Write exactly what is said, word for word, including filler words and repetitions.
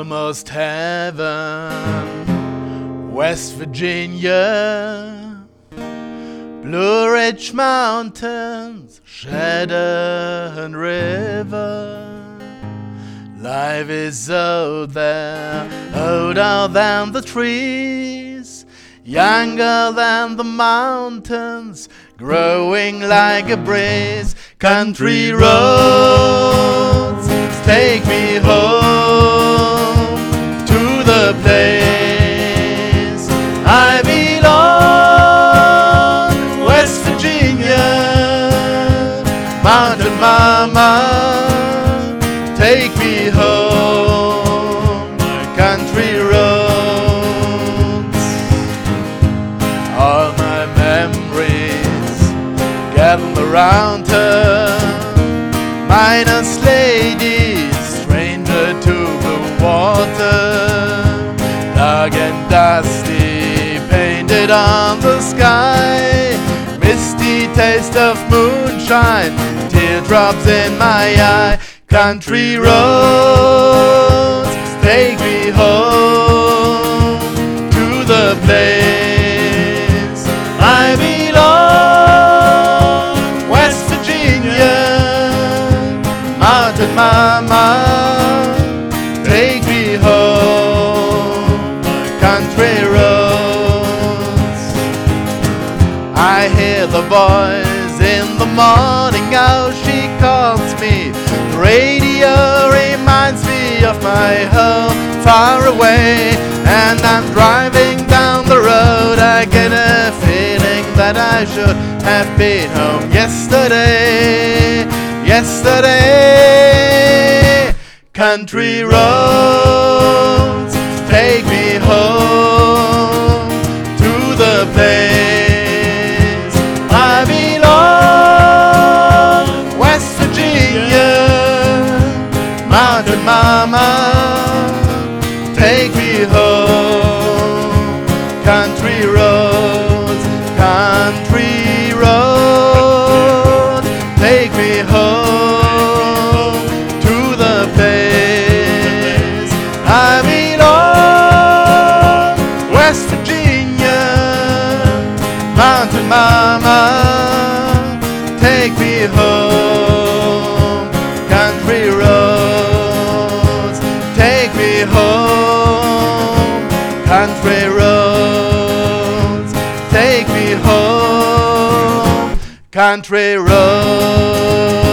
Almost heaven, West Virginia, Blue Ridge Mountains, Shadowed River. Life is out there, older than the trees, younger than the mountains, growing like a breeze. Country roads, take me home to the place I belong. West Virginia, Mountain Mama, take me home. Country roads, all my memories gather around her. Minus lady, stranger to the water, dark and dusty, painted on the sky. Misty taste of moonshine, teardrops in my eye. Country roads, take me home to the place I belong. West Virginia, Mountain Mama, take me home. Country roads, I hear the voice in the morning, how she calls me. Radio reminds me of my home far away, and I'm driving down the road. I get a feeling that I should have been home yesterday, yesterday. Country roads, take me home to the place I belong. West Virginia, Mountain Mama, take me home. Country roads, country roads, take me home to the place I belong. West Virginia, Mountain Mama, take me home. Country roads, take me home. Country roads, take me home. Country roads.